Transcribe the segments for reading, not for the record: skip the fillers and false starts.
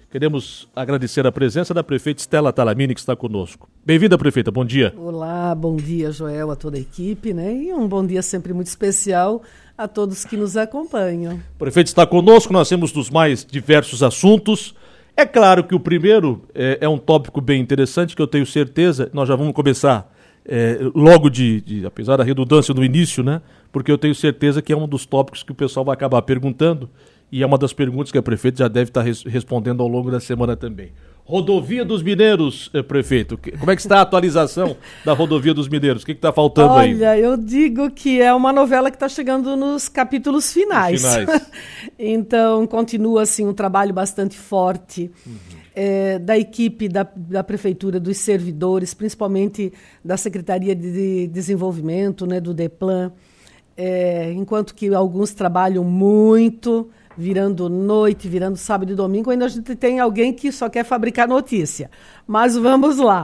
Queremos agradecer a presença da prefeita Stella Talamini, que está conosco. Bem-vinda, prefeita, bom dia. Olá, bom dia, Joel, a toda a equipe, né? E um bom dia sempre muito especial a todos que nos acompanham. O prefeito está conosco, nós temos dos mais diversos assuntos. É claro que o primeiro é um tópico bem interessante, que eu tenho certeza, nós já vamos começar logo apesar da redundância no início, né? Porque eu tenho certeza que é um dos tópicos que o pessoal vai acabar perguntando, e é uma das perguntas que a prefeita já deve estar respondendo ao longo da semana também. Rodovia dos Mineiros, prefeito, como é que está a atualização da Rodovia dos Mineiros? O que está faltando aí? Olha, eu digo que é uma novela que está chegando nos capítulos finais. Então, continua assim um trabalho bastante forte da equipe da Prefeitura, dos servidores, principalmente da Secretaria de Desenvolvimento, né, do DEPLAN, enquanto que alguns trabalham muito, virando noite, virando sábado e domingo, ainda a gente tem alguém que só quer fabricar notícia. Mas vamos lá.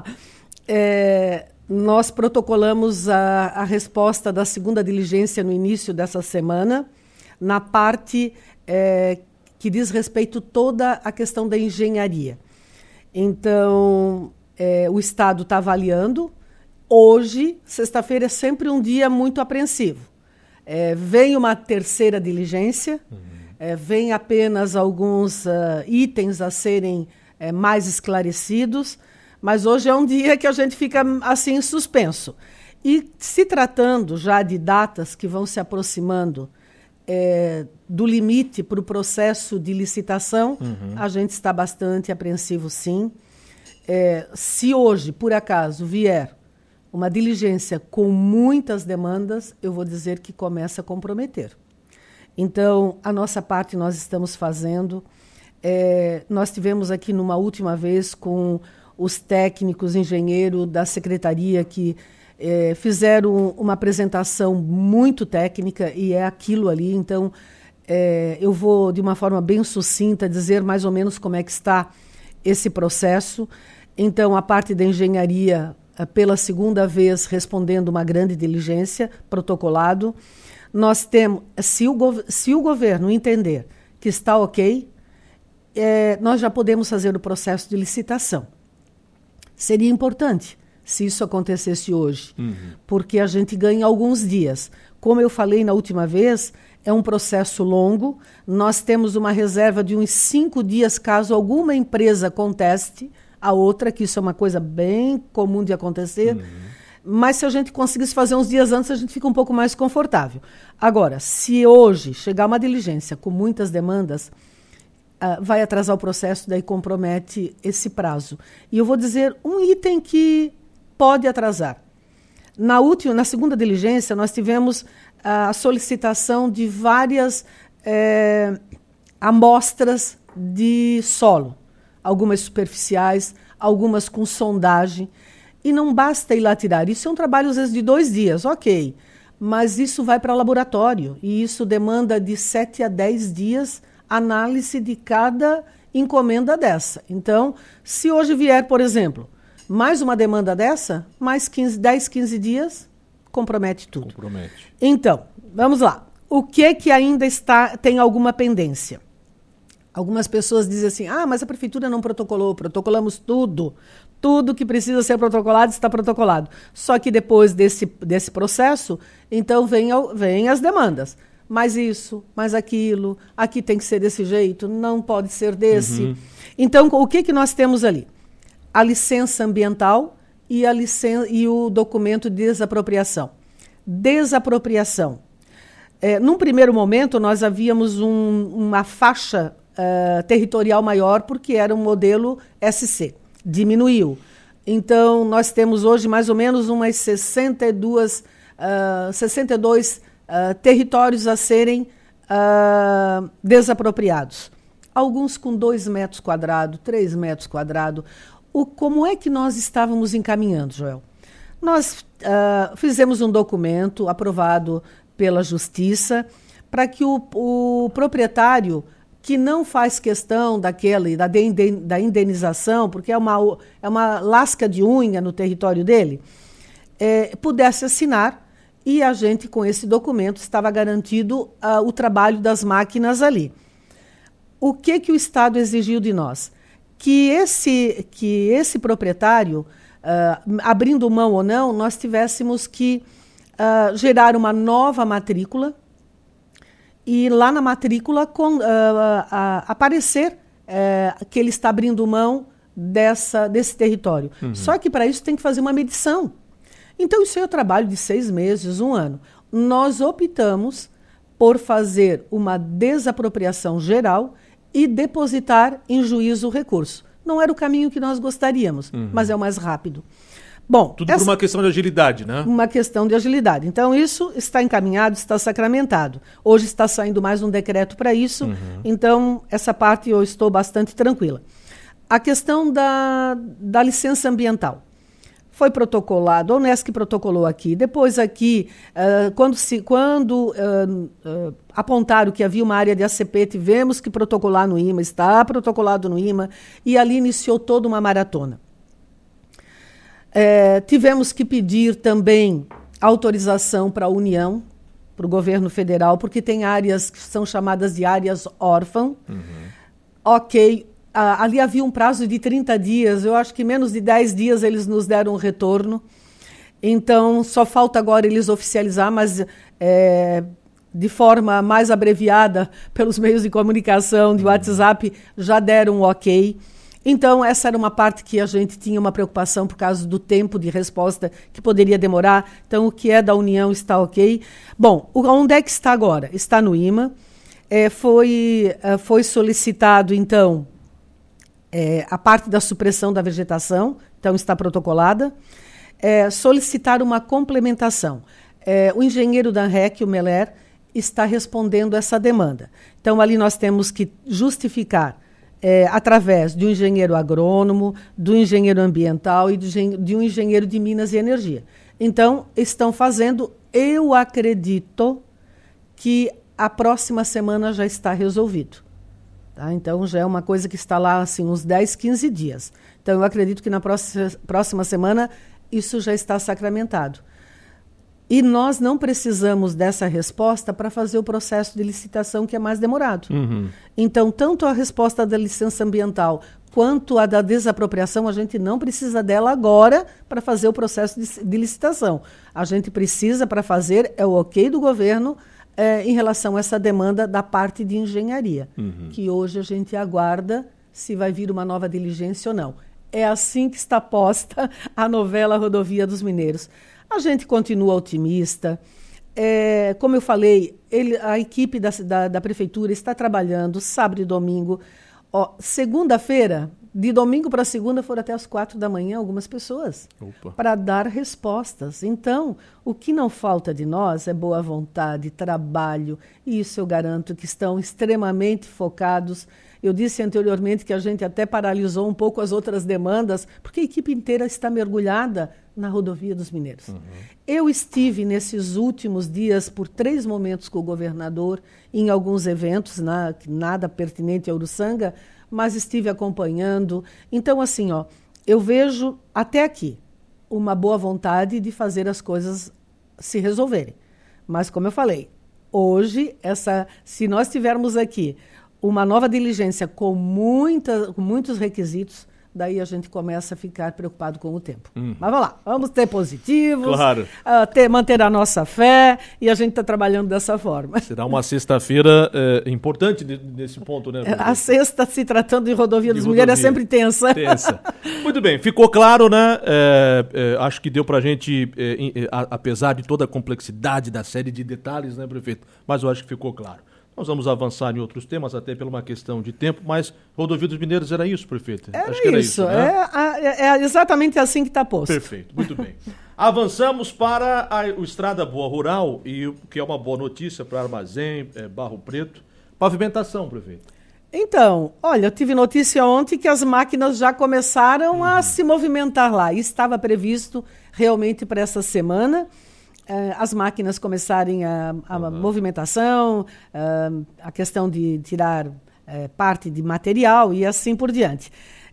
Nós protocolamos a resposta da segunda diligência no início dessa semana, na parte que diz respeito toda a questão da engenharia. Então, o Estado está avaliando. Hoje, sexta-feira, é sempre um dia muito apreensivo. Vem uma terceira diligência, vem apenas alguns itens a serem mais esclarecidos, mas hoje é um dia que a gente fica assim em suspenso. E se tratando já de datas que vão se aproximando do limite para o processo de licitação, a gente está bastante apreensivo, sim. Se hoje, por acaso, vier uma diligência com muitas demandas, eu vou dizer que começa a comprometer. Então, a nossa parte nós estamos fazendo. Nós tivemos aqui numa última vez com os técnicos, engenheiros da secretaria que fizeram uma apresentação muito técnica e é aquilo ali. Então, eu vou, de uma forma bem sucinta, dizer mais ou menos como é que está esse processo. Então, a parte da engenharia, pela segunda vez, respondendo uma grande diligência, protocolado. Nós temos, se o governo entender que está ok, nós já podemos fazer o processo de licitação. Seria importante se isso acontecesse hoje, porque a gente ganha alguns dias. Como eu falei na última vez, é um processo longo. Nós temos uma reserva de uns 5 dias, caso alguma empresa conteste a outra, que isso é uma coisa bem comum de acontecer. Mas se a gente conseguisse fazer uns dias antes, a gente fica um pouco mais confortável. Agora, se hoje chegar uma diligência com muitas demandas, vai atrasar o processo, daí compromete esse prazo. E eu vou dizer um item que pode atrasar. Na segunda diligência, nós tivemos a solicitação de várias amostras de solo. Algumas superficiais, algumas com sondagem. E não basta ir lá tirar. Isso é um trabalho, às vezes, de 2 dias, ok. Mas isso vai para laboratório. E isso demanda de 7 a 10 dias análise de cada encomenda dessa. Então, se hoje vier, por exemplo, mais uma demanda dessa, mais 10, 15 dias, compromete tudo. Então, vamos lá. O que ainda tem alguma pendência? Algumas pessoas dizem assim, mas a prefeitura não protocolou. Protocolamos tudo. Tudo que precisa ser protocolado está protocolado. Só que depois desse processo, então vem as demandas. Mais isso, mais aquilo, aqui tem que ser desse jeito, não pode ser desse. Então, o que nós temos ali? A licença ambiental e o documento de desapropriação. Desapropriação. Num primeiro momento, nós havíamos uma faixa territorial maior, porque era um modelo SC. Diminuiu. Então, nós temos hoje mais ou menos umas 62 territórios a serem desapropriados. Alguns com 2 metros quadrados, 3 metros quadrados. Como é que nós estávamos encaminhando, Joel? Nós fizemos um documento aprovado pela Justiça para que o proprietário que não faz questão da indenização, porque é uma lasca de unha no território dele, pudesse assinar, e a gente, com esse documento, estava garantido o trabalho das máquinas ali. O que o Estado exigiu de nós? que esse proprietário, abrindo mão ou não, nós tivéssemos que gerar uma nova matrícula e lá na matrícula aparecer que ele está abrindo mão desse território. Só que para isso tem que fazer uma medição. Então isso é o trabalho de 6 meses, 1 ano. Nós optamos por fazer uma desapropriação geral e depositar em juízo o recurso. Não era o caminho que nós gostaríamos, mas é o mais rápido. Bom, tudo por uma questão de agilidade, né? Uma questão de agilidade. Então, isso está encaminhado, está sacramentado. Hoje está saindo mais um decreto para isso, então essa parte eu estou bastante tranquila. A questão da licença ambiental. Foi protocolado, a Unesc protocolou aqui, depois aqui, quando apontaram que havia uma área de ACP, tivemos que protocolar no IMA, está protocolado no IMA, e ali iniciou toda uma maratona. Tivemos que pedir também autorização para a União, para o governo federal, porque tem áreas que são chamadas de áreas órfãs. Ok, ali havia um prazo de 30 dias, eu acho que menos de 10 dias eles nos deram um retorno. Então, só falta agora eles oficializar, mas de forma mais abreviada, pelos meios de comunicação, de WhatsApp, já deram um ok. Então, essa era uma parte que a gente tinha uma preocupação por causa do tempo de resposta, que poderia demorar. Então, o que é da União está ok. Bom, onde é que está agora? Está no IMA. Foi solicitado, então, a parte da supressão da vegetação, então está protocolada. Solicitar uma complementação. O engenheiro da ANREC, o Meller, está respondendo essa demanda. Então, ali nós temos que justificar através de um engenheiro agrônomo, do engenheiro ambiental e de um engenheiro de Minas e Energia. Então, estão fazendo, eu acredito que a próxima semana já está resolvido. Tá? Então, já é uma coisa que está lá assim, uns 10, 15 dias. Então, eu acredito que na próxima semana isso já está sacramentado. E nós não precisamos dessa resposta para fazer o processo de licitação, que é mais demorado. Então, tanto a resposta da licença ambiental quanto a da desapropriação, a gente não precisa dela agora para fazer o processo de licitação. A gente precisa, para fazer, o ok do governo em relação a essa demanda da parte de engenharia, que hoje a gente aguarda se vai vir uma nova diligência ou não. É assim que está posta a novela Rodovia dos Mineiros. A gente continua otimista. Como eu falei, a equipe da prefeitura está trabalhando sábado e domingo. Segunda-feira, de domingo para segunda, foram até as 4 da manhã algumas pessoas para dar respostas. Então, o que não falta de nós é boa vontade, trabalho, e isso eu garanto que estão extremamente focados. Eu disse anteriormente que a gente até paralisou um pouco as outras demandas, porque a equipe inteira está mergulhada na Rodovia dos Mineiros. Eu estive nesses últimos dias por 3 momentos com o governador, em alguns eventos, nada pertinente a Uruçanga, mas estive acompanhando. Então, assim, eu vejo até aqui uma boa vontade de fazer as coisas se resolverem. Mas, como eu falei, hoje, se nós tivermos aqui uma nova diligência com muitos requisitos, daí a gente começa a ficar preocupado com o tempo. Mas vamos lá, vamos ter positivos, claro. Manter a nossa fé, e a gente está trabalhando dessa forma. Será uma sexta-feira importante nesse ponto, né? A sexta, se tratando de Rodovia dos Mineiros, é sempre tensa. Muito bem, ficou claro, né? Acho que deu pra gente, apesar de toda a complexidade da série de detalhes, né, prefeito? Mas eu acho que ficou claro. Nós vamos avançar em outros temas, até por uma questão de tempo, mas Rodovia dos Mineiros era isso, prefeito? Acho que era isso, né? É exatamente assim que está posto. Perfeito, muito bem. Avançamos para o Estrada Boa Rural, e o que é uma boa notícia para Armazém, Barro Preto. Pavimentação, prefeito. Então, olha, eu tive notícia ontem que as máquinas já começaram a se movimentar lá. E estava previsto realmente para essa semana as máquinas começarem a movimentação, a questão de tirar parte de material e assim por diante.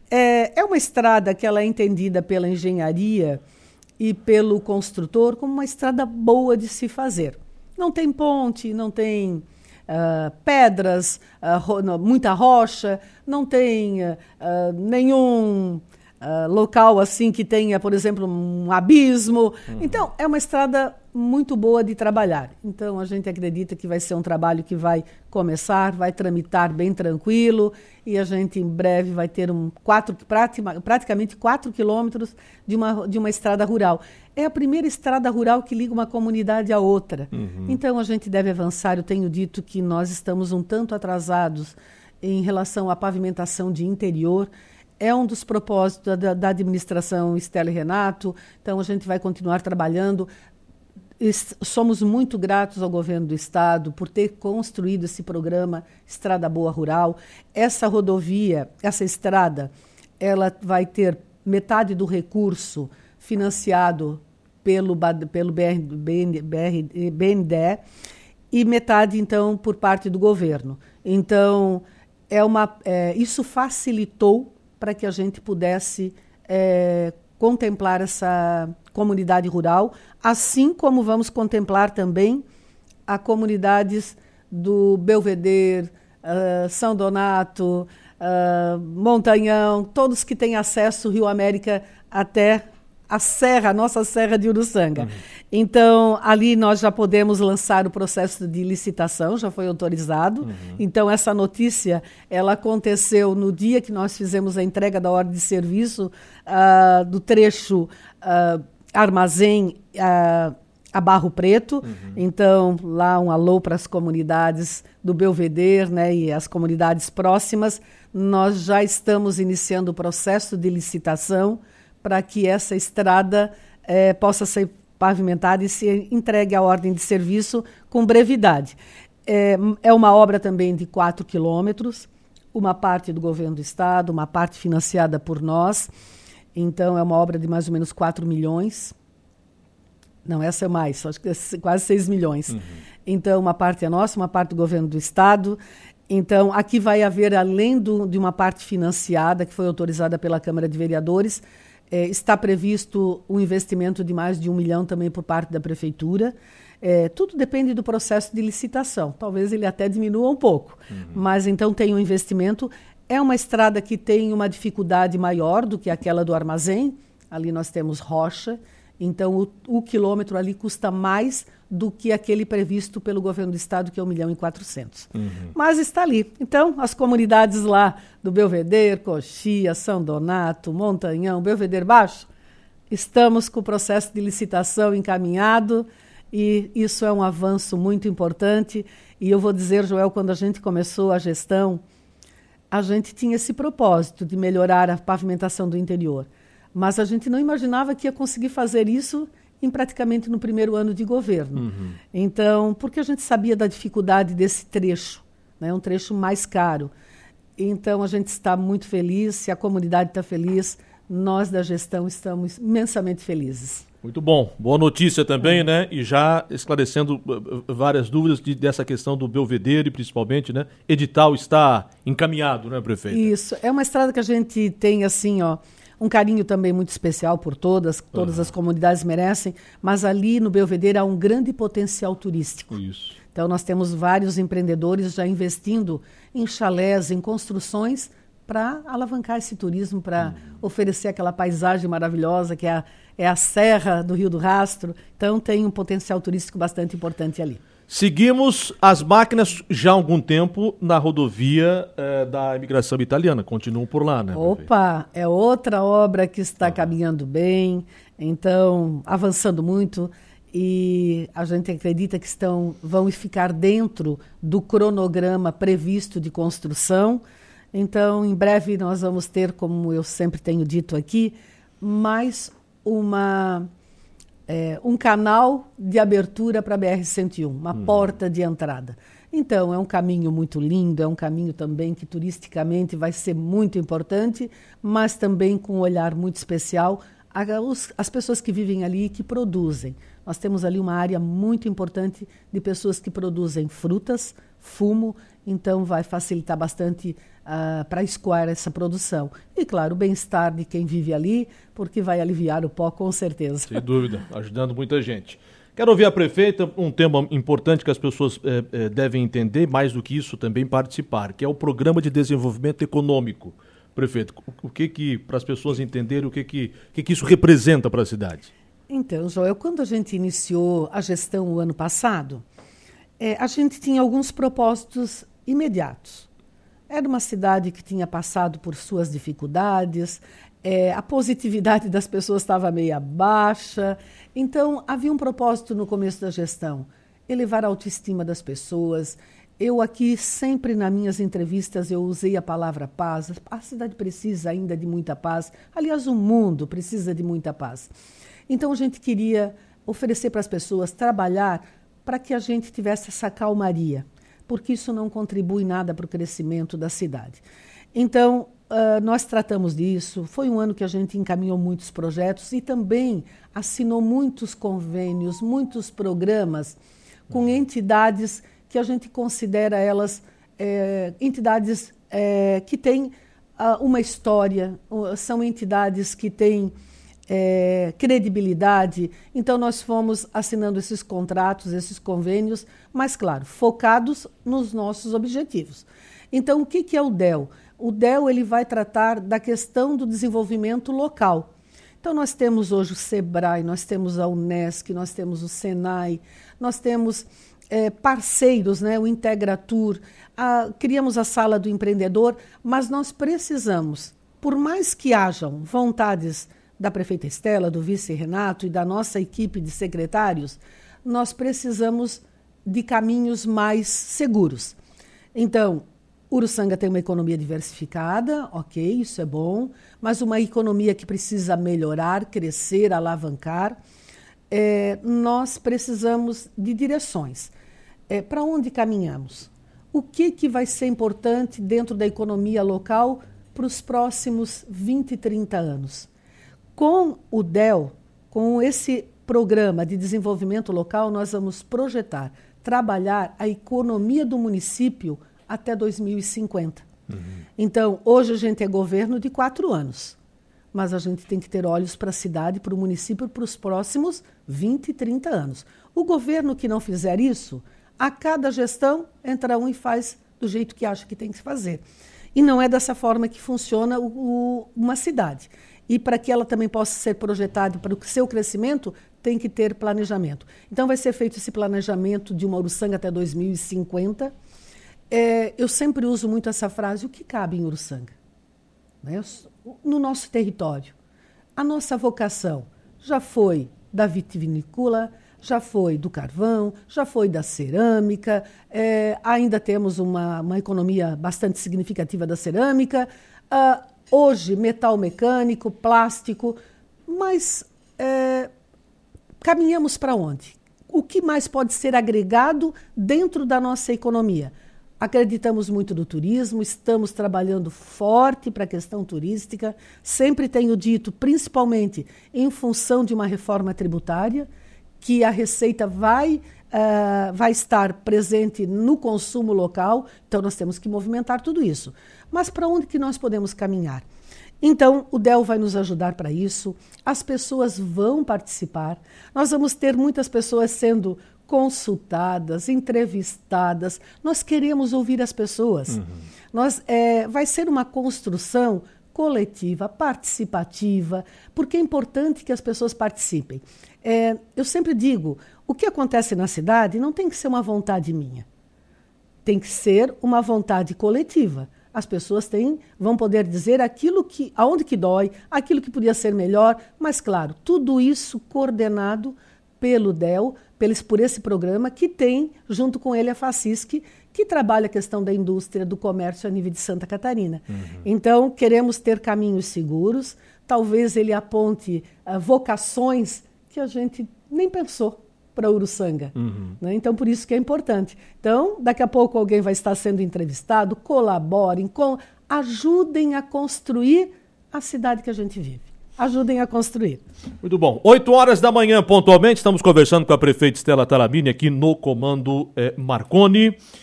É uma estrada que ela é entendida pela engenharia e pelo construtor como uma estrada boa de se fazer. Não tem ponte, não tem pedras, muita rocha, não tem nenhum local assim que tenha, por exemplo, um abismo. Então, é uma estrada muito boa de trabalhar. Então, a gente acredita que vai ser um trabalho que vai começar, vai tramitar bem tranquilo, e a gente em breve vai ter praticamente 4 quilômetros de uma estrada rural. É a primeira estrada rural que liga uma comunidade à outra. Então, a gente deve avançar. Eu tenho dito que nós estamos um tanto atrasados em relação à pavimentação de interior. É um dos propósitos da administração Estela e Renato. Então, a gente vai continuar trabalhando. Somos muito gratos ao governo do estado por ter construído esse programa Estrada Boa Rural. Essa rodovia, essa estrada, ela vai ter metade do recurso financiado pelo BNDE e metade, então, por parte do governo. Então, isso facilitou para que a gente pudesse contemplar essa comunidade rural, assim como vamos contemplar também as comunidades do Belvedere, São Donato, Montanhão, todos que têm acesso Rio América até a nossa Serra de Uruçanga. Então, ali nós já podemos lançar o processo de licitação, já foi autorizado. Então, essa notícia, ela aconteceu no dia que nós fizemos a entrega da ordem de serviço do trecho Armazém a Barro Preto. Então, lá um alô para as comunidades do Belvedere, né, e as comunidades próximas. Nós já estamos iniciando o processo de licitação para que essa estrada possa ser pavimentada e se entregue a ordem de serviço com brevidade. É uma obra também de 4 quilômetros, uma parte do governo do estado, uma parte financiada por nós. Então, é uma obra de mais ou menos 4 milhões. Não, essa é mais, acho que é quase 6 milhões. Então, uma parte é nossa, uma parte do governo do estado. Então, aqui vai haver, além de uma parte financiada, que foi autorizada pela Câmara de Vereadores, está previsto um investimento de mais de 1 milhão também por parte da Prefeitura. Tudo depende do processo de licitação. Talvez ele até diminua um pouco. Mas, então, tem um investimento. É uma estrada que tem uma dificuldade maior do que aquela do Armazém. Ali nós temos rocha. Então, o quilômetro ali custa mais do que aquele previsto pelo governo do estado, que é 1.400.000. Mas está ali. Então, as comunidades lá do Belvedere, Coxia, São Donato, Montanhão, Belvedere Baixo, estamos com o processo de licitação encaminhado e isso é um avanço muito importante. E eu vou dizer, Joel, quando a gente começou a gestão, a gente tinha esse propósito de melhorar a pavimentação do interior. Mas a gente não imaginava que ia conseguir fazer isso praticamente no primeiro ano de governo. Então, porque a gente sabia da dificuldade desse trecho, né? Um trecho mais caro. Então, a gente está muito feliz, se a comunidade está feliz, nós da gestão estamos imensamente felizes. Muito bom. Boa notícia também, né? E já esclarecendo várias dúvidas dessa questão do Belvedere, principalmente, né? Edital está encaminhado, né, prefeito? Isso. É uma estrada que a gente tem, assim, um carinho também muito especial por todas as comunidades merecem, mas ali no Belvedere há um grande potencial turístico. Isso. Então, nós temos vários empreendedores já investindo em chalés, em construções, para alavancar esse turismo, para oferecer aquela paisagem maravilhosa que é a Serra do Rio do Rastro. Então, tem um potencial turístico bastante importante ali. Seguimos as máquinas já há algum tempo na rodovia da imigração italiana. Continuam por lá, né? Opa, é outra obra que está caminhando bem, então avançando muito, e a gente acredita que vão ficar dentro do cronograma previsto de construção. Então, em breve nós vamos ter, como eu sempre tenho dito aqui, mais um canal de abertura para a BR-101, uma porta de entrada. Então, é um caminho muito lindo, é um caminho também que turisticamente vai ser muito importante, mas também com um olhar muito especial às pessoas que vivem ali e que produzem. Nós temos ali uma área muito importante de pessoas que produzem frutas, fumo, então vai facilitar bastante para escoar essa produção. E, claro, o bem-estar de quem vive ali, porque vai aliviar o pó, com certeza. Sem dúvida, ajudando muita gente. Quero ouvir a prefeita, um tema importante que as pessoas devem entender, mais do que isso também participar, que é o Programa de Desenvolvimento Econômico. Prefeito, o que para as pessoas entenderem, o que isso representa para a cidade? Então, Joel, quando a gente iniciou a gestão o ano passado, a gente tinha alguns propósitos imediatos. Era uma cidade que tinha passado por suas dificuldades, a positividade das pessoas estava meio baixa. Então, havia um propósito no começo da gestão, elevar a autoestima das pessoas. Eu aqui, sempre nas minhas entrevistas, eu usei a palavra paz. A cidade precisa ainda de muita paz. Aliás, o mundo precisa de muita paz. Então, a gente queria oferecer para as pessoas, trabalhar para que a gente tivesse essa calmaria, porque isso não contribui nada para o crescimento da cidade. Então, nós tratamos disso. Foi um ano que a gente encaminhou muitos projetos e também assinou muitos convênios, muitos programas com entidades que a gente considera elas entidades que têm uma história, são entidades que têm credibilidade. Então, nós fomos assinando esses contratos, esses convênios, mas, claro, focados nos nossos objetivos. Então, o que é o DEL? O DEL ele vai tratar da questão do desenvolvimento local. Então, nós temos hoje o SEBRAE, nós temos a Unesc, nós temos o SENAI, nós temos parceiros, né, o Integratur, criamos a Sala do Empreendedor, mas nós precisamos, por mais que hajam vontades da prefeita Estela, do vice Renato e da nossa equipe de secretários, nós precisamos de caminhos mais seguros. Então, Uruçanga tem uma economia diversificada, ok, isso é bom, mas uma economia que precisa melhorar, crescer, alavancar. Nós precisamos de direções. Para onde caminhamos? O que vai ser importante dentro da economia local para os próximos 20, 30 anos? Com o DEL, com esse programa de desenvolvimento local, nós vamos projetar, trabalhar a economia do município até 2050. Então, hoje a gente é governo de 4 anos, mas a gente tem que ter olhos para a cidade, para o município, para os próximos 20, 30 anos. O governo que não fizer isso, a cada gestão entra um e faz do jeito que acha que tem que fazer. E não é dessa forma que funciona uma cidade. E para que ela também possa ser projetada para o seu crescimento, tem que ter planejamento. Então, vai ser feito esse planejamento de uma Uruçanga até 2050. Eu sempre uso muito essa frase, o que cabe em Uruçanga? Né? No nosso território. A nossa vocação já foi da vitivinícola, já foi do carvão, já foi da cerâmica, ainda temos uma economia bastante significativa da cerâmica, hoje metal mecânico, plástico, mas caminhamos para onde? O que mais pode ser agregado dentro da nossa economia? Acreditamos muito no turismo, estamos trabalhando forte para a questão turística, sempre tenho dito, principalmente em função de uma reforma tributária, que a receita vai estar presente no consumo local, então nós temos que movimentar tudo isso. Mas para onde que nós podemos caminhar? Então, o DEL vai nos ajudar para isso, as pessoas vão participar, nós vamos ter muitas pessoas sendo consultadas, entrevistadas, nós queremos ouvir as pessoas. Vai ser uma construção coletiva, participativa, porque é importante que as pessoas participem. Eu sempre digo, o que acontece na cidade não tem que ser uma vontade minha, tem que ser uma vontade coletiva. As pessoas vão poder dizer aonde que dói, aquilo que podia ser melhor, mas claro, tudo isso coordenado pelo DEL, por esse programa que tem, junto com ele, a FACISC, que trabalha a questão da indústria, do comércio a nível de Santa Catarina. Então, queremos ter caminhos seguros, talvez ele aponte vocações que a gente nem pensou para Uruçanga. Né? Então, por isso que é importante. Então, daqui a pouco alguém vai estar sendo entrevistado, colaborem, ajudem a construir a cidade que a gente vive. Ajudem a construir. Muito bom. 8h da manhã, pontualmente, estamos conversando com a prefeita Estela Talamini aqui no Comando Marconi.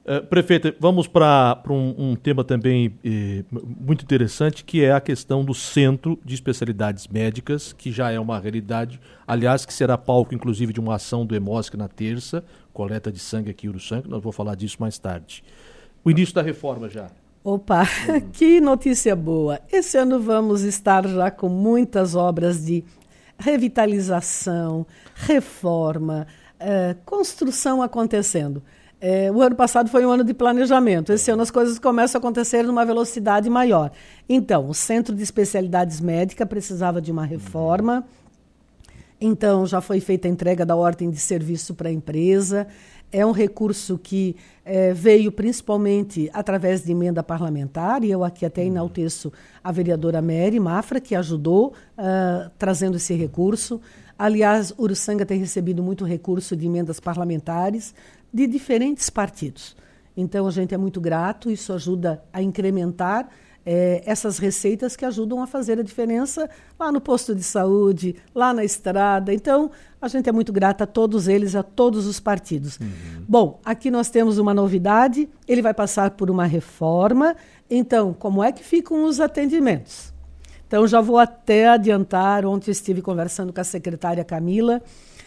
Prefeita, vamos para um tema também muito interessante, que é a questão do Centro de Especialidades Médicas, que já é uma realidade, aliás, que será palco, inclusive, de uma ação do EMOSC na terça, coleta de sangue aqui em Uruçanga, nós vamos falar disso mais tarde. O início da reforma já. Opa, que notícia boa! Esse ano vamos estar já com muitas obras de revitalização, reforma, construção acontecendo. O ano passado foi um ano de planejamento. Esse ano as coisas começam a acontecer numa velocidade maior. Então, o Centro de Especialidades Médicas precisava de uma reforma. Então, já foi feita a entrega da ordem de serviço para a empresa. É um recurso que veio principalmente através de emenda parlamentar, e eu aqui até enalteço a vereadora Mary Mafra, que ajudou trazendo esse recurso. Aliás, Uruçanga tem recebido muito recurso de emendas parlamentares de diferentes partidos. Então, a gente é muito grato, isso ajuda a incrementar essas receitas que ajudam a fazer a diferença lá no posto de saúde, lá na estrada. Então, a gente é muito grata a todos eles, a todos os partidos. Bom, aqui nós temos uma novidade, ele vai passar por uma reforma. Então, como é que ficam os atendimentos? Então, já vou até adiantar, ontem eu estive conversando com a secretária Camila,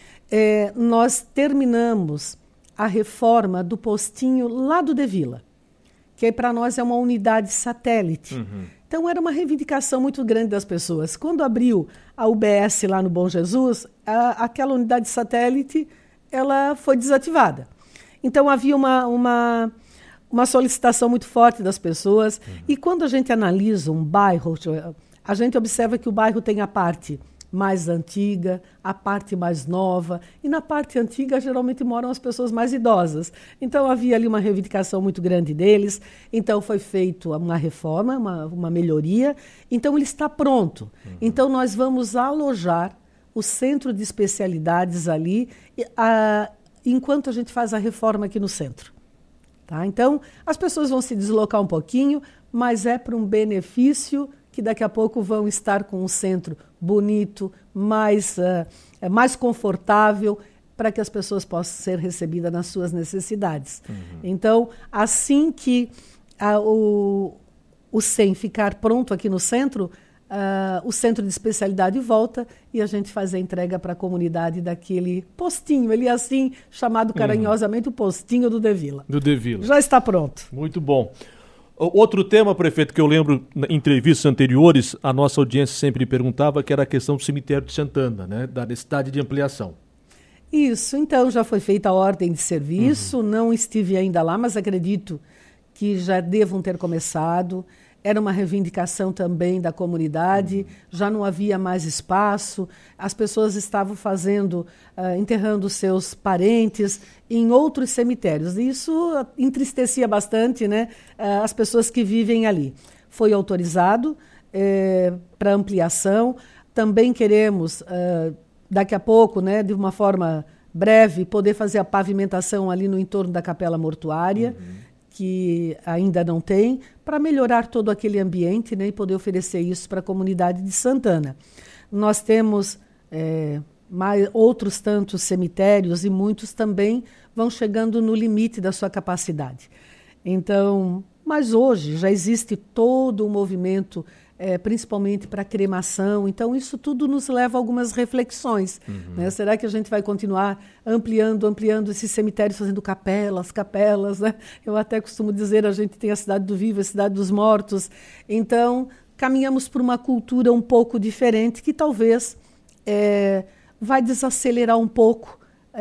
nós terminamos a reforma do postinho lá do De Vila, que para nós é uma unidade satélite. Então, era uma reivindicação muito grande das pessoas. Quando abriu a UBS lá no Bom Jesus, aquela unidade satélite ela foi desativada. Então, havia uma solicitação muito forte das pessoas. E quando a gente analisa um bairro, a gente observa que o bairro tem a parte mais antiga, a parte mais nova, e na parte antiga geralmente moram as pessoas mais idosas. Então havia ali uma reivindicação muito grande deles, então foi feita uma reforma, uma melhoria, então ele está pronto. Então nós vamos alojar o centro de especialidades ali, enquanto a gente faz a reforma aqui no centro. Tá? Então as pessoas vão se deslocar um pouquinho, mas é para um benefício que daqui a pouco vão estar com um centro bonito, mais confortável, para que as pessoas possam ser recebidas nas suas necessidades. Então, assim que o SEM ficar pronto aqui no centro, o centro de especialidade volta e a gente faz a entrega para a comunidade daquele postinho, ele é assim chamado carinhosamente o postinho do De Vila. Do De Vila. Já está pronto. Muito bom. Outro tema, prefeito, que eu lembro em entrevistas anteriores, a nossa audiência sempre perguntava, que era a questão do cemitério de Santana, né, da necessidade de ampliação. Isso, então já foi feita a ordem de serviço, não estive ainda lá, mas acredito que já devam ter começado. Era uma reivindicação também da comunidade, já não havia mais espaço, as pessoas estavam enterrando seus parentes em outros cemitérios. E isso entristecia bastante, né, as pessoas que vivem ali. Foi autorizado para ampliação. Também queremos, daqui a pouco, né, de uma forma breve, poder fazer a pavimentação ali no entorno da capela mortuária, que ainda não tem, para melhorar todo aquele ambiente, né, e poder oferecer isso para a comunidade de Santana. Nós temos outros tantos cemitérios e muitos também vão chegando no limite da sua capacidade. Então, mas hoje já existe todo um movimento, principalmente para cremação, então isso tudo nos leva a algumas reflexões. Né? Será que a gente vai continuar ampliando esses cemitérios, fazendo capelas, né? Eu até costumo dizer, a gente tem a cidade do vivo, a cidade dos mortos, então caminhamos por uma cultura um pouco diferente, que talvez vai desacelerar um pouco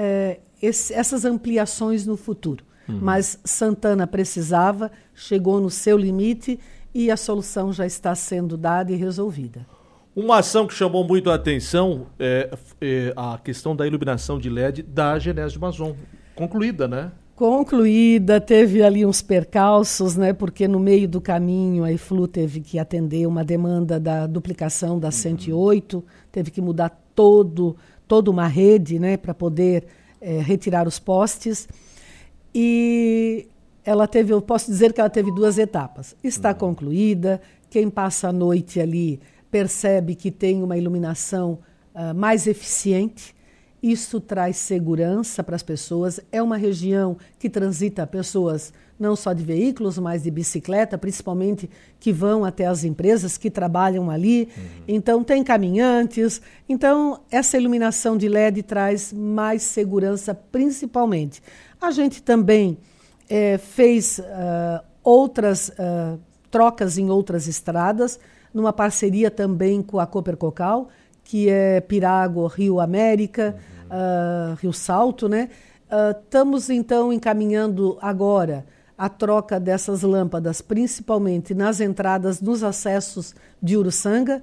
essas ampliações no futuro. Mas Santana precisava, chegou no seu limite, e a solução já está sendo dada e resolvida. Uma ação que chamou muito a atenção é a questão da iluminação de LED da Genésio Mazon. Concluída, né? Concluída, teve ali uns percalços, né? Porque no meio do caminho a Iflu teve que atender uma demanda da duplicação da 108, teve que mudar toda uma rede, né? Para poder retirar os postes. E eu posso dizer que ela teve 2 etapas. Está concluída, quem passa a noite ali percebe que tem uma iluminação mais eficiente. Isso traz segurança para as pessoas. É uma região que transita pessoas não só de veículos, mas de bicicleta, principalmente que vão até as empresas que trabalham ali. Então, tem caminhantes. Então, essa iluminação de LED traz mais segurança, principalmente. A gente também fez outras trocas em outras estradas, numa parceria também com a Copercocal, que é Pirago, Rio América, Rio Salto, né? Estamos, então, encaminhando agora a troca dessas lâmpadas, principalmente nas entradas, nos acessos de Uruçanga,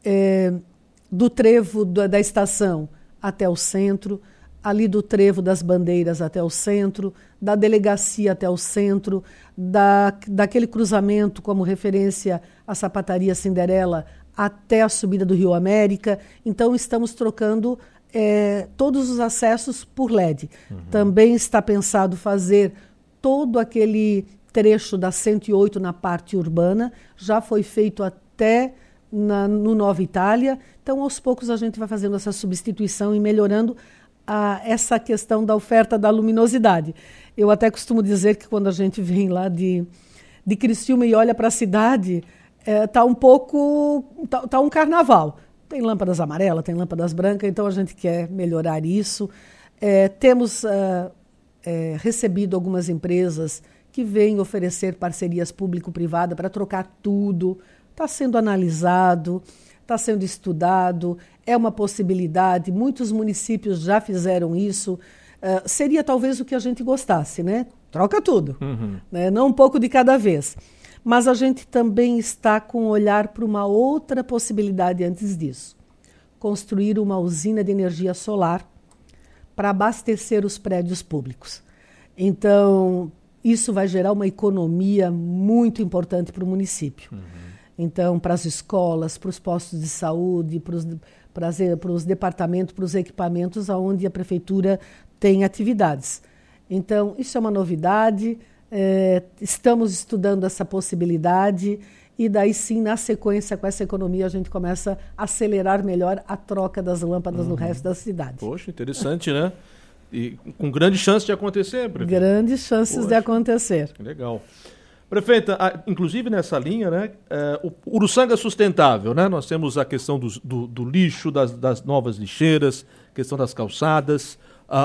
do trevo da estação até o centro, ali do trevo das bandeiras até o centro, da delegacia até o centro, daquele cruzamento como referência à Sapataria Cinderela até a subida do Rio América. Então, estamos trocando todos os acessos por LED. Também está pensado fazer todo aquele trecho da 108 na parte urbana, já foi feito até no Nova Itália. Então, aos poucos, a gente vai fazendo essa substituição e melhorando essa questão da oferta da luminosidade. Eu até costumo dizer que quando a gente vem lá de Criciúma e olha para a cidade, está um carnaval. Tem lâmpadas amarelas, tem lâmpadas brancas, então a gente quer melhorar isso. Temos recebido algumas empresas que vêm oferecer parcerias público-privada para trocar tudo. Está sendo analisado, está sendo estudado, é uma possibilidade. Muitos municípios já fizeram isso. Seria talvez o que a gente gostasse, né? Troca tudo, né? Não um pouco de cada vez. Mas a gente também está com um olhar para uma outra possibilidade antes disso. Construir uma usina de energia solar para abastecer os prédios públicos. Então, isso vai gerar uma economia muito importante para o município. Então, para as escolas, para os postos de saúde, para os departamentos, para os equipamentos onde a prefeitura tem atividades. Então, isso é uma novidade. Estamos estudando essa possibilidade e daí sim, na sequência, com essa economia, a gente começa a acelerar melhor a troca das lâmpadas no resto da cidade. Poxa, interessante, né? E com grande chance de acontecer, prefeita. Grandes chances de acontecer. Legal. Prefeita, inclusive nessa linha, né, o Uruçanga Sustentável, né? Nós temos a questão do lixo, das novas lixeiras, questão das calçadas,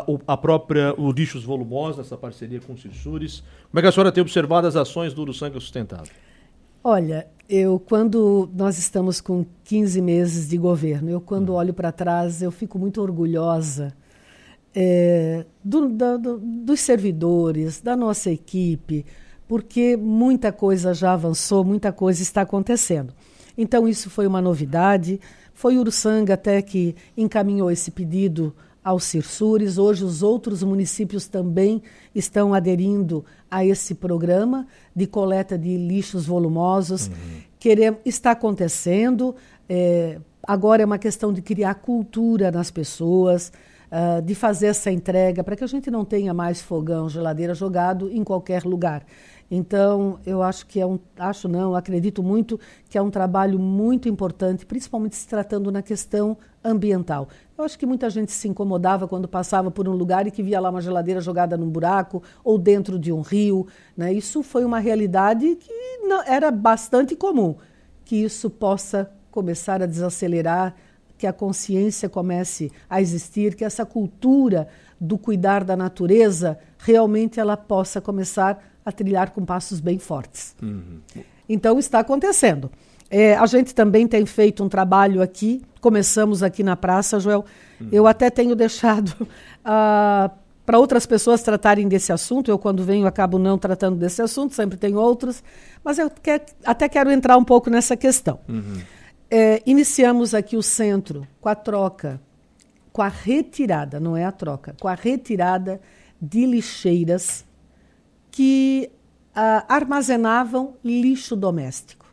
o Lixos Volumosos, essa parceria com o Cirsures. Como é que a senhora tem observado as ações do Uruçanga Sustentável? Olha, quando nós estamos com 15 meses de governo, quando olho para trás, eu fico muito orgulhosa dos servidores, da nossa equipe, porque muita coisa já avançou, muita coisa está acontecendo. Então, isso foi uma novidade. Foi Uruçanga até que encaminhou esse pedido ao Cirsures. Hoje, os outros municípios também estão aderindo a esse programa de coleta de lixos volumosos. Está acontecendo. Agora é uma questão de criar cultura nas pessoas, de fazer essa entrega, para que a gente não tenha mais fogão, geladeira jogado em qualquer lugar. Então, eu acho que acredito muito que é um trabalho muito importante, principalmente se tratando na questão ambiental. Eu acho que muita gente se incomodava quando passava por um lugar e que via lá uma geladeira jogada num buraco ou dentro de um rio, né? Isso foi uma realidade que era bastante comum. Que isso possa começar a desacelerar, que a consciência comece a existir, que essa cultura do cuidar da natureza realmente ela possa começar a trilhar com passos bem fortes. Então, está acontecendo. A gente também tem feito um trabalho aqui, começamos aqui na praça, Joel. Eu até tenho deixado para outras pessoas tratarem desse assunto. Eu, quando venho, acabo não tratando desse assunto, sempre tem outros. Mas eu até quero entrar um pouco nessa questão. Iniciamos aqui o centro com a troca, com a retirada, não é a troca, com a retirada de lixeiras que armazenavam lixo doméstico.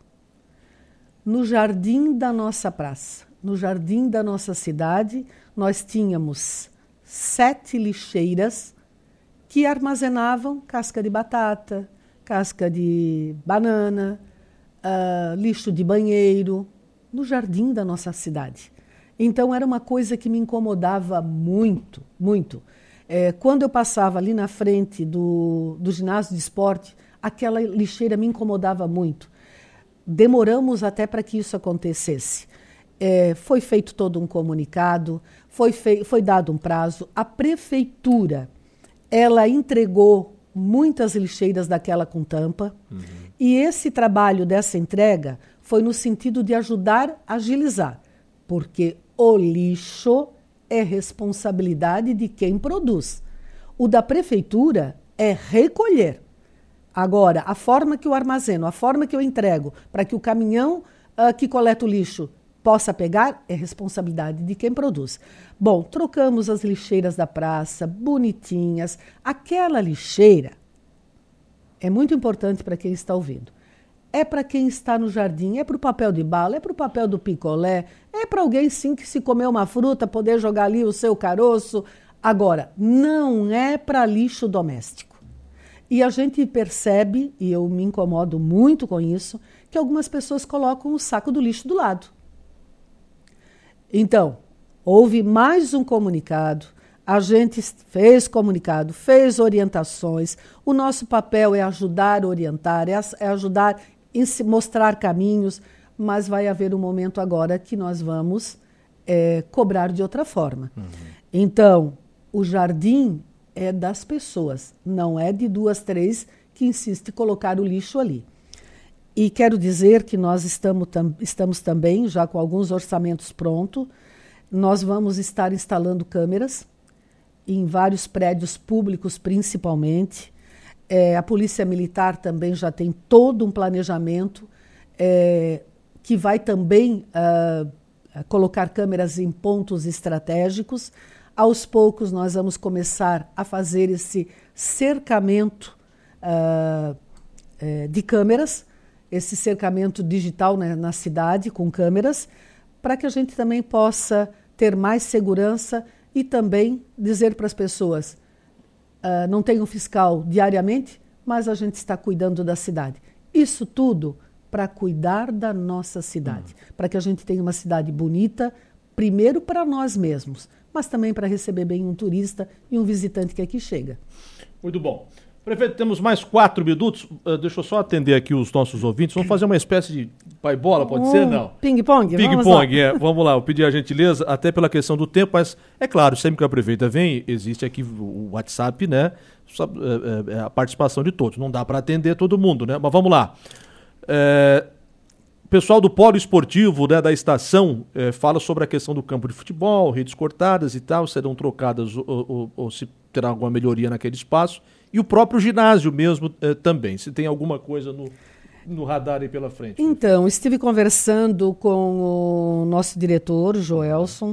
No jardim da nossa praça, no jardim da nossa cidade, nós tínhamos 7 lixeiras que armazenavam casca de batata, casca de banana, lixo de banheiro, no jardim da nossa cidade. Então, era uma coisa que me incomodava muito, muito. Quando eu passava ali na frente do ginásio de esporte, aquela lixeira me incomodava muito. Demoramos até para que isso acontecesse. Foi feito todo um comunicado, foi dado um prazo. A prefeitura, ela entregou muitas lixeiras daquela com tampa. E esse trabalho dessa entrega foi no sentido de ajudar a agilizar, porque o lixo é responsabilidade de quem produz. O da prefeitura é recolher. Agora, a forma que eu armazeno, a forma que eu entrego para que o caminhão que coleta o lixo possa pegar é responsabilidade de quem produz. Bom, trocamos as lixeiras da praça, bonitinhas. Aquela lixeira é muito importante para quem está ouvindo. É para quem está no jardim, é para o papel de bala, é para o papel do picolé, é para alguém sim que se comer uma fruta poder jogar ali o seu caroço. Agora, não é para lixo doméstico. E a gente percebe, e eu me incomodo muito com isso, que algumas pessoas colocam o saco do lixo do lado. Então, houve mais um comunicado, a gente fez comunicado, fez orientações. O nosso papel é ajudar a orientar, é ajudar a mostrar caminhos, mas vai haver um momento agora que nós vamos cobrar de outra forma. Então, o jardim é das pessoas, não é de 2, 3 que insiste em colocar o lixo ali. E quero dizer que nós estamos também, já com alguns orçamentos prontos, nós vamos estar instalando câmeras em vários prédios públicos, principalmente. A Polícia Militar também já tem todo um planejamento que vai também colocar câmeras em pontos estratégicos. Aos poucos, nós vamos começar a fazer esse cercamento de câmeras, esse cercamento digital, né, na cidade, com câmeras, para que a gente também possa ter mais segurança e também dizer para as pessoas, não tem um fiscal diariamente, mas a gente está cuidando da cidade. Isso tudo para cuidar da nossa cidade, para que a gente tenha uma cidade bonita, primeiro para nós mesmos, mas também para receber bem um turista e um visitante que aqui chega. Muito bom. Prefeito, temos mais 4 minutos. Deixa eu só atender aqui os nossos ouvintes. Vamos fazer uma espécie de pai-bola, pode ser? Não. Ping-pong? Ping-pong, vamos lá. Eu pedi a gentileza, até pela questão do tempo, mas é claro, sempre que a prefeita vem, existe aqui o WhatsApp, né? A participação de todos. Não dá para atender todo mundo, né? Mas vamos lá. O pessoal do Polo Esportivo, né, da estação, fala sobre a questão do campo de futebol, redes cortadas e tal, serão trocadas ou se terá alguma melhoria naquele espaço. E o próprio ginásio mesmo também, se tem alguma coisa no radar aí pela frente. Então, estive conversando com o nosso diretor, Joelson,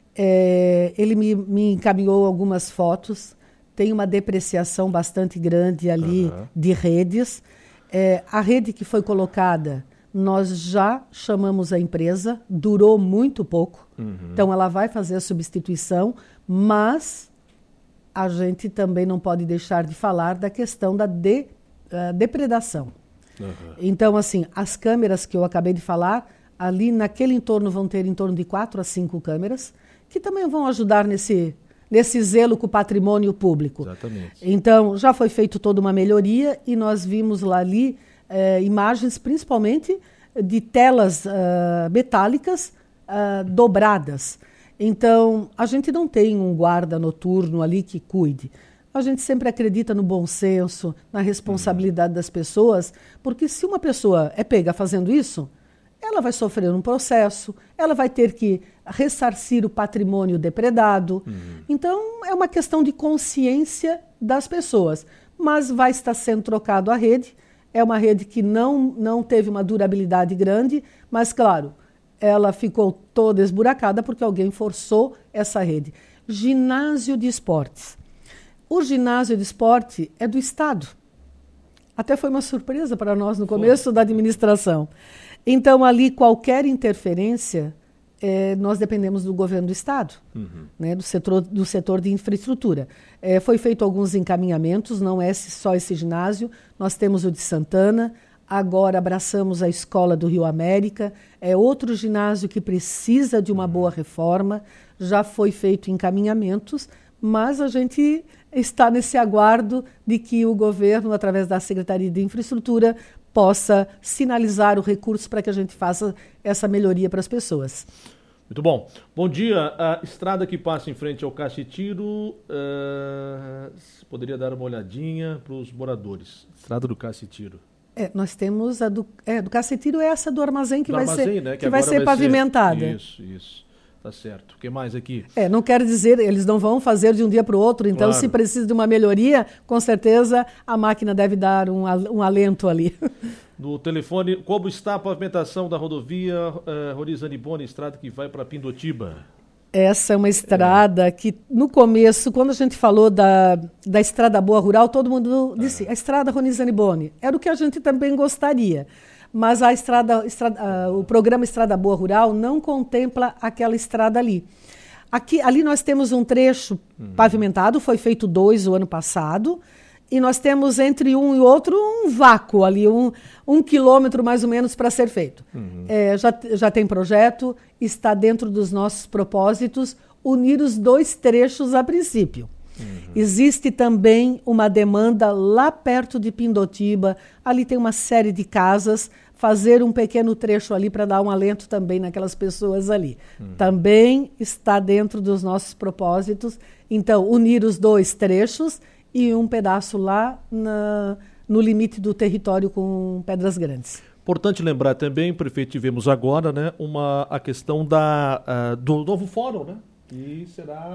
ele me encaminhou algumas fotos, tem uma depreciação bastante grande ali de redes. A rede que foi colocada, nós já chamamos a empresa, durou muito pouco, então ela vai fazer a substituição, mas a gente também não pode deixar de falar da questão da depredação. Então, assim, as câmeras que eu acabei de falar, ali naquele entorno vão ter em torno de 4 a 5 câmeras, que também vão ajudar nesse zelo com o patrimônio público. Exatamente. Então, já foi feito toda uma melhoria e nós vimos lá ali imagens, principalmente, de telas metálicas dobradas. Então, a gente não tem um guarda noturno ali que cuide. A gente sempre acredita no bom senso, na responsabilidade das pessoas, porque se uma pessoa é pega fazendo isso, ela vai sofrer um processo, ela vai ter que ressarcir o patrimônio depredado. Então, é uma questão de consciência das pessoas. Mas vai estar sendo trocado a rede. É uma rede que não teve uma durabilidade grande, mas, claro, ela ficou toda esburacada porque alguém forçou essa rede. Ginásio de esportes. O ginásio de esporte é do Estado. Até foi uma surpresa para nós no começo da administração. Então, ali, qualquer interferência, nós dependemos do governo do Estado, né, do setor de infraestrutura. Foi feito alguns encaminhamentos, não é só esse ginásio, nós temos o de Santana, agora abraçamos a Escola do Rio América, é outro ginásio que precisa de uma boa reforma, já foi feito encaminhamentos, mas a gente está nesse aguardo de que o governo, através da Secretaria de Infraestrutura, possa sinalizar o recurso para que a gente faça essa melhoria para as pessoas. Muito bom. Bom dia. A estrada que passa em frente ao Cacetiro, poderia dar uma olhadinha para os moradores. Estrada do Cacetiro. Nós temos a do Cacetiro, é essa do armazém que vai vai ser pavimentada. Isso. Tá certo. O que mais aqui? Não quer dizer, eles não vão fazer de um dia para o outro, então claro. Se precisa de uma melhoria, com certeza a máquina deve dar um alento ali. No telefone, como está a pavimentação da rodovia Roriz Anibone, estrada que vai para Pindotiba? Essa é uma estrada que, no começo, quando a gente falou da Estrada Boa Rural, todo mundo disse, a estrada Roriz Anibone. Era o que a gente também gostaria. Mas o programa Estrada Boa Rural não contempla aquela estrada ali. Ali nós temos um trecho pavimentado, foi feito 2 o ano passado, e nós temos entre um e outro um vácuo ali, um quilômetro mais ou menos para ser feito. Já tem projeto, está dentro dos nossos propósitos unir os 2 trechos a princípio. Existe também uma demanda lá perto de Pindotiba, ali tem uma série de casas, fazer um pequeno trecho ali para dar um alento também naquelas pessoas ali. Também está dentro dos nossos propósitos, então unir os 2 trechos e um pedaço lá no limite do território com Pedras Grandes. Importante lembrar também, prefeito, tivemos agora, né, a questão do novo fórum, né? E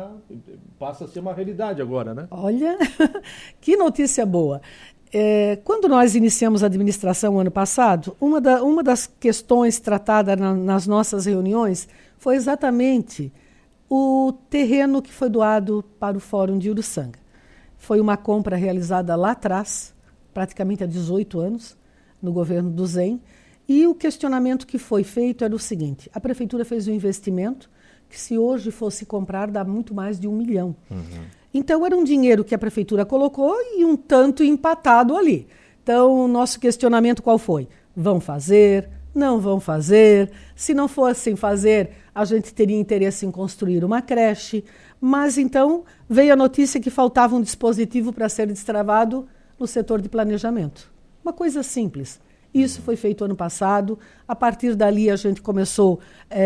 passa a ser uma realidade agora, né? Olha, que notícia boa. Quando nós iniciamos a administração ano passado, uma das questões tratadas nas nossas reuniões foi exatamente o terreno que foi doado para o Fórum de Uruçanga. Foi uma compra realizada lá atrás, praticamente há 18 anos, no governo do ZEM, e o questionamento que foi feito era o seguinte: a prefeitura fez um investimento que, se hoje fosse comprar, dá muito mais de 1 milhão. Então, era um dinheiro que a prefeitura colocou e um tanto empatado ali. Então, o nosso questionamento qual foi? Vão fazer? Não vão fazer? Se não fossem fazer, a gente teria interesse em construir uma creche. Mas, então, veio a notícia que faltava um dispositivo para ser destravado no setor de planejamento. Uma coisa simples. Isso foi feito ano passado. A partir dali, a gente começou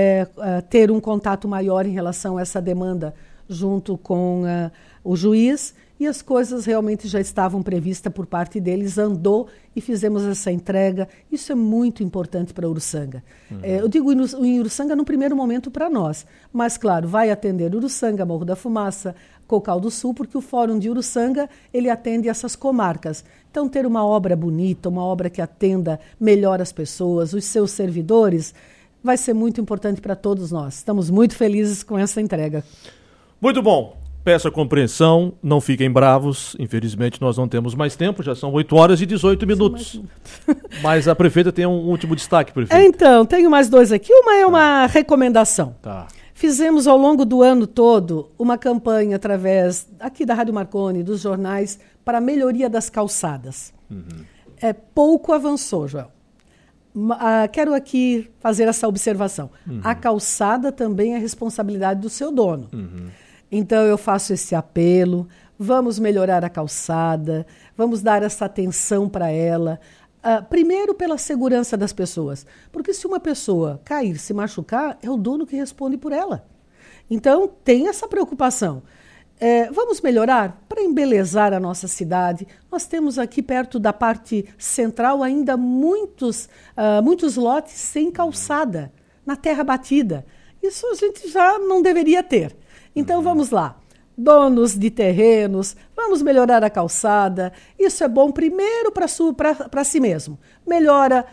a ter um contato maior em relação a essa demanda junto com o juiz, e as coisas realmente já estavam previstas por parte deles, andou e fizemos essa entrega. Isso é muito importante para Uruçanga. Eu digo em Uruçanga no primeiro momento para nós, mas claro, vai atender Uruçanga, Morro da Fumaça, Cocal do Sul, porque o Fórum de Uruçanga, ele atende essas comarcas. Então, ter uma obra bonita, uma obra que atenda melhor as pessoas, os seus servidores, vai ser muito importante para todos nós. Estamos muito felizes com essa entrega. Muito bom. Peço a compreensão, não fiquem bravos. Infelizmente, nós não temos mais tempo, já são 8h18. Mas a prefeita tem um último destaque, prefeita. Então, tenho mais 2 aqui. Uma é uma recomendação. Tá. Fizemos ao longo do ano todo uma campanha através aqui da Rádio Marconi, dos jornais, para a melhoria das calçadas. Pouco avançou, Joel. Quero aqui fazer essa observação. A calçada também é responsabilidade do seu dono. Então eu faço esse apelo, vamos melhorar a calçada, vamos dar essa atenção para ela. Primeiro pela segurança das pessoas, porque se uma pessoa cair, se machucar, é o dono que responde por ela. Então tem essa preocupação. Vamos melhorar para embelezar a nossa cidade. Nós temos aqui perto da parte central ainda muitos lotes sem calçada, na terra batida. Isso a gente já não deveria ter. Então vamos lá, donos de terrenos, vamos melhorar a calçada. Isso é bom primeiro para si mesmo. Melhora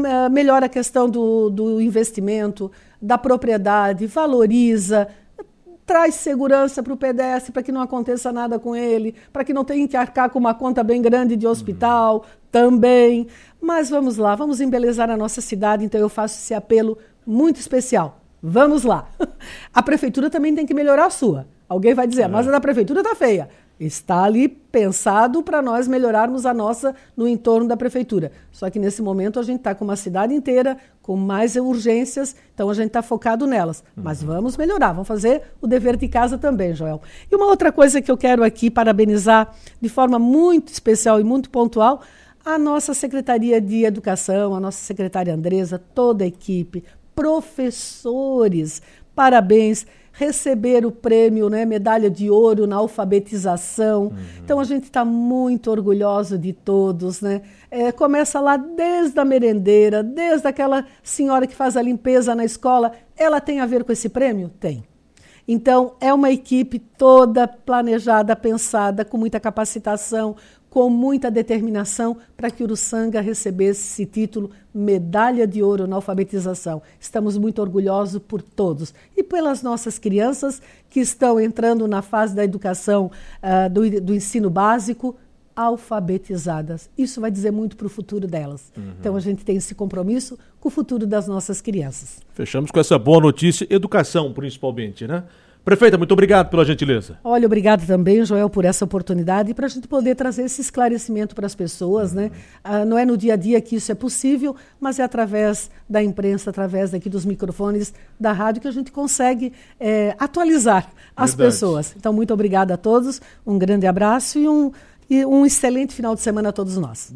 a questão do investimento, da propriedade, valoriza, traz segurança para o pedestre, para que não aconteça nada com ele, para que não tenha que arcar com uma conta bem grande de hospital também. Mas vamos lá, vamos embelezar a nossa cidade, então eu faço esse apelo muito especial. Vamos lá. A prefeitura também tem que melhorar a sua. Alguém vai dizer, mas a da prefeitura está feia. Está ali pensado para nós melhorarmos a nossa no entorno da prefeitura. Só que nesse momento a gente está com uma cidade inteira, com mais urgências, então a gente está focado nelas. Mas vamos melhorar, vamos fazer o dever de casa também, Joel. E uma outra coisa que eu quero aqui parabenizar de forma muito especial e muito pontual, a nossa Secretaria de Educação, a nossa secretária Andresa, toda a equipe, professores, parabéns. Receber o prêmio, né, medalha de ouro na alfabetização. Então, a gente está muito orgulhoso de todos, né? Começa lá desde a merendeira, desde aquela senhora que faz a limpeza na escola. Ela tem a ver com esse prêmio? Tem. Então, é uma equipe toda planejada, pensada, com muita capacitação, com muita determinação para que Uruçanga recebesse esse título Medalha de Ouro na Alfabetização. Estamos muito orgulhosos por todos e pelas nossas crianças que estão entrando na fase da educação do ensino básico, alfabetizadas. Isso vai dizer muito para o futuro delas. Então a gente tem esse compromisso com o futuro das nossas crianças. Fechamos com essa boa notícia, educação principalmente, né? Prefeita, muito obrigado pela gentileza. Olha, obrigado também, Joel, por essa oportunidade e para a gente poder trazer esse esclarecimento para as pessoas, né? Não é no dia a dia que isso é possível, mas é através da imprensa, através aqui dos microfones da rádio que a gente consegue atualizar as pessoas. Então, muito obrigada a todos, um grande abraço e um excelente final de semana a todos nós.